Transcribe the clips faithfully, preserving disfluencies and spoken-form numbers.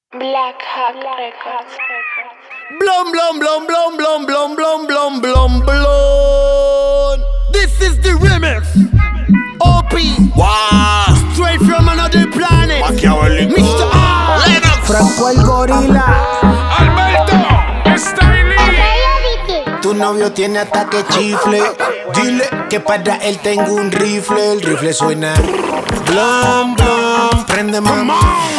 Black Hawk Records. Blum blum blum blum blum blum blum blum blum blum. This is the remix. O P. Wow. Straight from another planet. Maquiavélico. mister A. Lennox. Franco el gorila. Alberto. Styling. Tu novio tiene ataque chifle. Dile que para él tengo un rifle. El rifle suena blum blum. Prende mamá.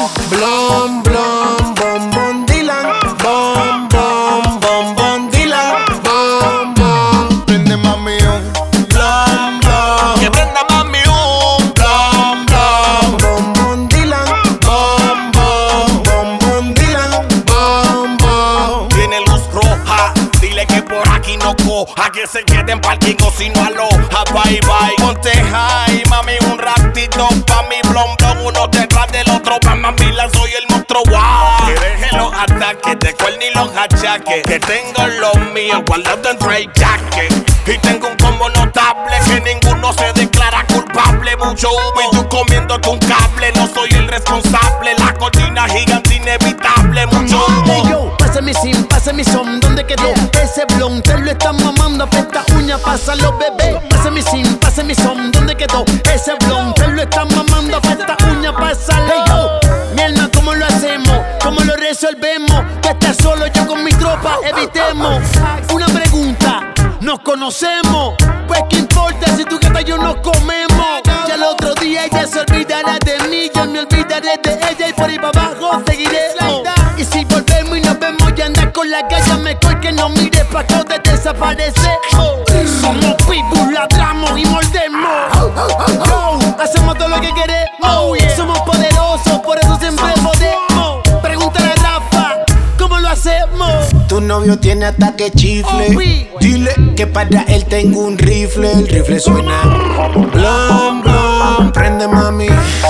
Blum blum bom bom Dylan. Bom bom bom bom Dylan. Bom bom. Prende mami un blum blum. Que prenda mami un Blum blum bom bom Dylan. Bom bom bom bom Dylan. Bom bom. Tiene luz roja. Dile que por aquí no coja. Que se quede en parking o si no aloja. Bye bye. Ponte high, mami, un ratito pa' mi blom blom. Uno detrás del otro. Pa' mami, la soy el monstruo. Wow. Que deje los ataques de cuerno y los achaques. Que tengo los míos guardados en Trey Jacket. Y tengo un combo notable. Que ninguno se declara culpable. Mucho humo y tú comiendo con cable. No soy el responsable. La cortina gigante inevitable. Mucho Hey humo. yo, pasa mi sim, pasa mi som, ¿dónde quedó? Ese blon, te lo están mamando, apesta uña, pasa los bebés. Pasa mi sim, pasa mi som, ¿dónde quedó? Ese blon, te lo están mamando, apesta uña, pasa. Hey yo, mi alma, ¿cómo lo hacemos? ¿Cómo lo resolvemos? Que estás solo, yo con mi tropa, evitemos. Una pregunta, ¿nos conocemos? Pues qué importa si tu gata y yo nos comemos. Ya el otro día ella se olvidará de mí, yo me olvidaré de ella y por ahí para abajo seguiremos. Y si volvemos y nos vemos y andas con la galla, mejor que no mires pa' que te desaparece. Somos pitbull, ladramos y mordemos. Yo, hacemos todo lo que queremos. Somos poderosos, por eso siempre podemos. Pregúntale a Rafa, ¿cómo lo hacemos? Tu novio tiene ataque chifle. Dile que para él tengo un rifle. El rifle suena blum blum. Prende mami.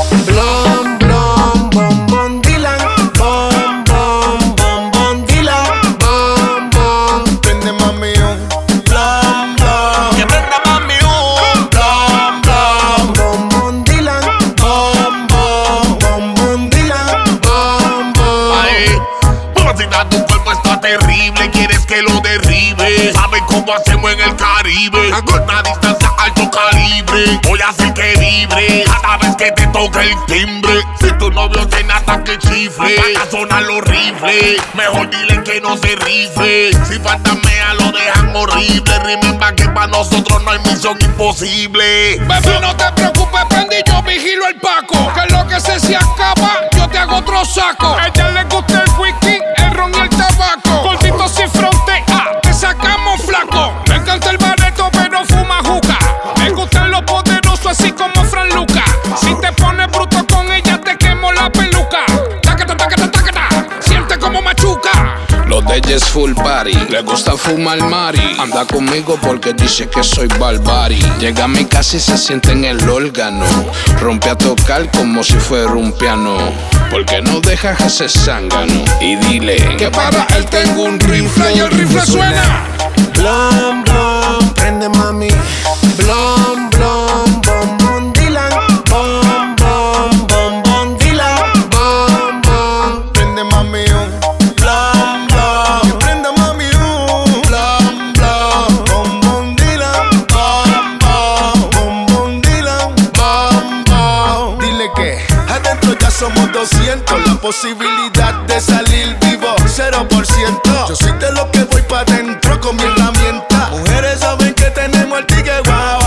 Blum blum bom bom Dylan. Bom bom bom bom Dylan. Bom bom. Prende mami un blum blum. Que prenda mami un Blum blum bom bom Dylan. Bom bom bom bom Dylan. Bom bom. Ay, mamacita, tu cuerpo está terrible. Quieres que lo derribe. ¿Sabes cómo hacemos en el Caribe? A corta distancia, alto calibre. Voy a hacer que vibre cada vez que te toque el timbre. Si tu novio tiene ataque chifle, van a sonar los rifles. Mejor dile que no se rifle. Si fantasmea lo dejan horrible. Remember que para nosotros no hay misión imposible. Bebé, no te preocupes, prendí, yo vigilo el Paco. Que lo que se se acaba, yo te hago otro saco. A ella le gusta el whisky, el ron y el tabaco. Gordito sin frontea, te sacamos flaco. Me encanta el bareto, pero fuma juca. Me gustan los poderosos, así como Fran Luca. Si te pones bruto con ella, te quemo la peluca. Tácata, tácata, tácata, siente como machuca. Los de ella es full party, le gusta fumar mari. Anda conmigo porque dice que soy barbari. Llega a mi casa y se siente en el órgano. Rompe a tocar como si fuera un piano. Porque no deja que se zángano. Y dile Que para él tengo un rifle y el rifle suena. Blum blum, prende mami. Blum blum, bom bom Dylan. Bom bom bom bom Dylan. Bom bom, prende mami un blum blum. Que prenda mami un blum blum. Bom bom Dylan. Bom bom bom bom Dylan. Bom bom. Dile que adentro ya somos doscientos. La posibilidad de salir vivo cero por ciento. Yo soy de lo que voy pa' dentro con mi herramienta. Mujeres saben que tenemos el tigre guau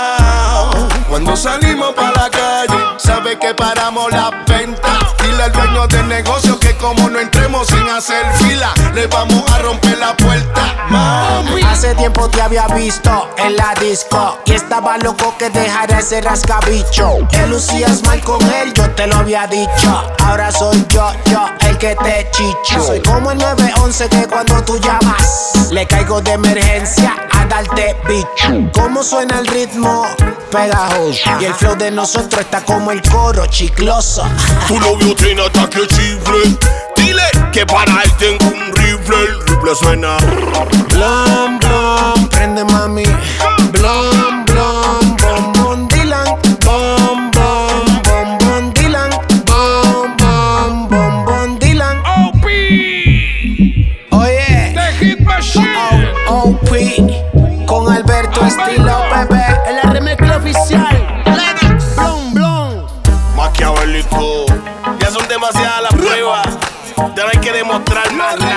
guau. Cuando salimos pa' la calle, sabe que paramos la venta. Dile al dueño del negocio que como no entremos sin hacer fila, le vamos a romper la puerta. Mami. Hace tiempo te había visto en la disco y estaba loco que dejara ese rascabicho. Que lucías mal con él, yo te lo había dicho. Ahora soy yo, yo, el que te chicho. Soy como el nueve once que cuando tú llamas le caigo de emergencia a darte bicho. ¿Cómo suena el ritmo? Pegajoso. Y el flow de nosotros está como el coro, chicloso. Tu novio tiene ataque chifle. Dile que para él tengo un rifle. El rifle suena Blum blum, prende mami. Blum blum, bom bom Dylan. Bom bom bom bom Dylan. Bom bom bom bom Dylan. demostrar más nada.